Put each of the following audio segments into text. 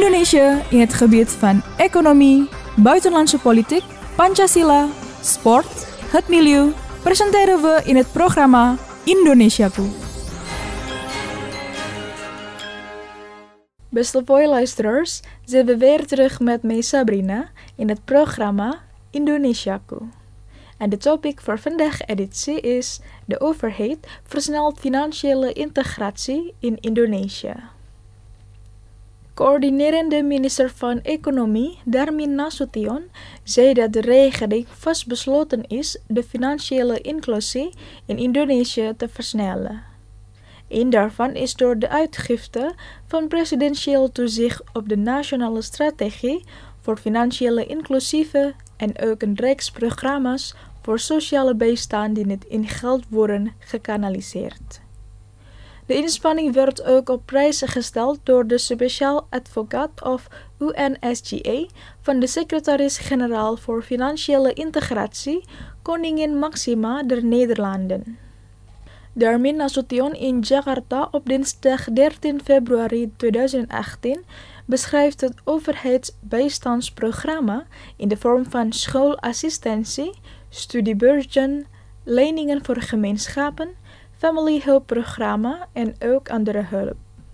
Indonesia in het gebied van economie, buitenlandse politiek, Pancasila, sport, het milieu, presenteren we in het programma Indonesiaku. Beste luisteraars, zijn we weer terug met mij Sabrina in het programma Indonesiaku. En de topic voor vandaag editie is: de overheid versnelt financiële integratie in Indonesië. Coördinerende minister van Economie Darmin Nasution zei dat de regering vastbesloten is de financiële inclusie in Indonesië te versnellen. Een daarvan is door de uitgifte van presidentieel toezicht op de nationale strategie voor financiële inclusieve en ook een reeks programma's voor sociale bijstand die niet in geld worden gekanaliseerd. De inspanning werd ook op prijs gesteld door de speciaal advocaat of UNSGA van de secretaris-generaal voor Financiële Integratie, Koningin Maxima der Nederlanden. Darmin Nasution in Jakarta op dinsdag 13 februari 2018 beschrijft het overheidsbijstandsprogramma in de vorm van schoolassistentie, studiebeurzen, leningen voor gemeenschappen, familiehulpprogramma en ook andere hulp.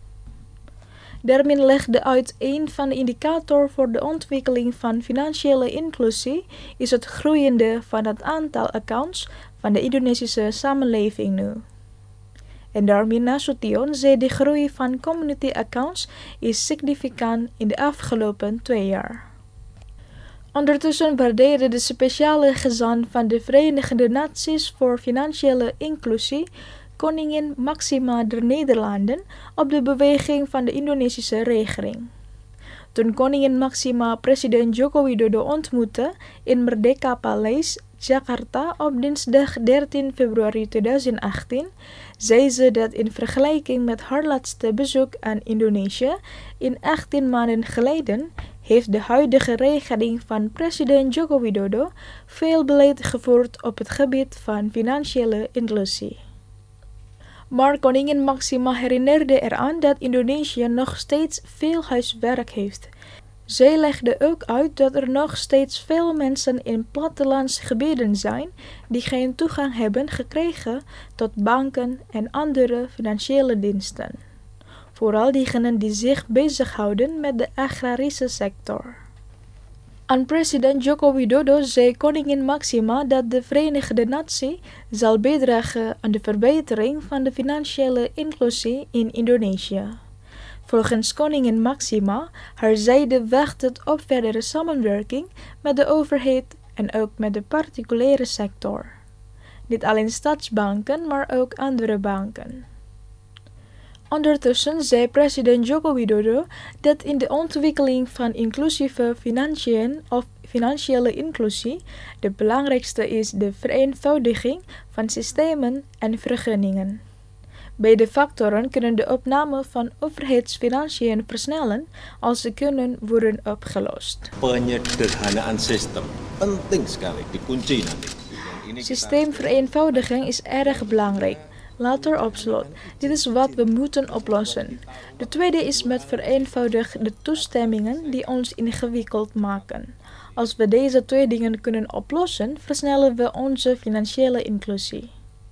Darmin legde uit een van de indicatoren voor de ontwikkeling van financiële inclusie is het groeiende van het aantal accounts van de Indonesische samenleving nu. En Darmin Nasution zei de groei van community accounts is significant in de afgelopen 2 jaar. Ondertussen waardeerde de speciale gezant van de Verenigde Naties voor Financiële Inclusie, Koningin Maxima der Nederlanden, op de beweging van de Indonesische regering. Toen koningin Maxima president Joko Widodo ontmoette in Merdeka Paleis, Jakarta op dinsdag 13 februari 2018, zei ze dat in vergelijking met haar laatste bezoek aan Indonesië in 18 maanden geleden, heeft de huidige regering van president Joko Widodo veel beleid gevoerd op het gebied van financiële inclusie. Maar koningin Maxima herinnerde eraan dat Indonesië nog steeds veel huiswerk heeft. Zij legde ook uit dat er nog steeds veel mensen in plattelandsgebieden zijn die geen toegang hebben gekregen tot banken en andere financiële diensten. Vooral diegenen die zich bezighouden met de agrarische sector. Aan president Joko Widodo zei koningin Maxima dat de Verenigde Naties zal bijdragen aan de verbetering van de financiële inclusie in Indonesië. Volgens koningin Maxima, haar zijde wacht het op verdere samenwerking met de overheid en ook met de particuliere sector. Niet alleen staatsbanken, maar ook andere banken. Ondertussen zei president Joko Widodo dat in de ontwikkeling van inclusieve financiën of financiële inclusie de belangrijkste is de vereenvoudiging van systemen en vergunningen. Beide factoren kunnen de opname van overheidsfinanciën versnellen als ze kunnen worden opgelost. Penyederhanaan sistem penting sekali, dikunci nanti. Systeemvereenvoudiging is erg belangrijk. Later op slot, dit is wat we moeten oplossen. De tweede is met vereenvoudig de toestemmingen die ons ingewikkeld maken. Als we deze 2 dingen kunnen oplossen, versnellen we onze financiële inclusie.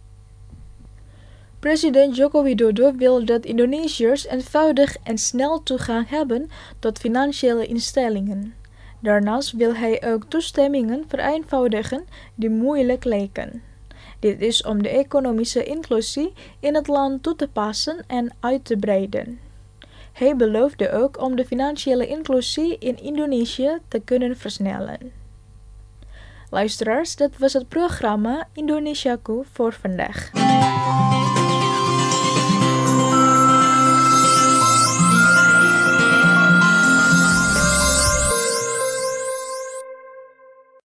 President Joko Widodo wil dat Indonesiërs eenvoudig en snel toegang hebben tot financiële instellingen. Daarnaast wil hij ook toestemmingen vereenvoudigen die moeilijk lijken. Dit is om de economische inclusie in het land toe te passen en uit te breiden. Hij beloofde ook om de financiële inclusie in Indonesië te kunnen versnellen. Luisteraars, dat was het programma Indonesiaku voor vandaag.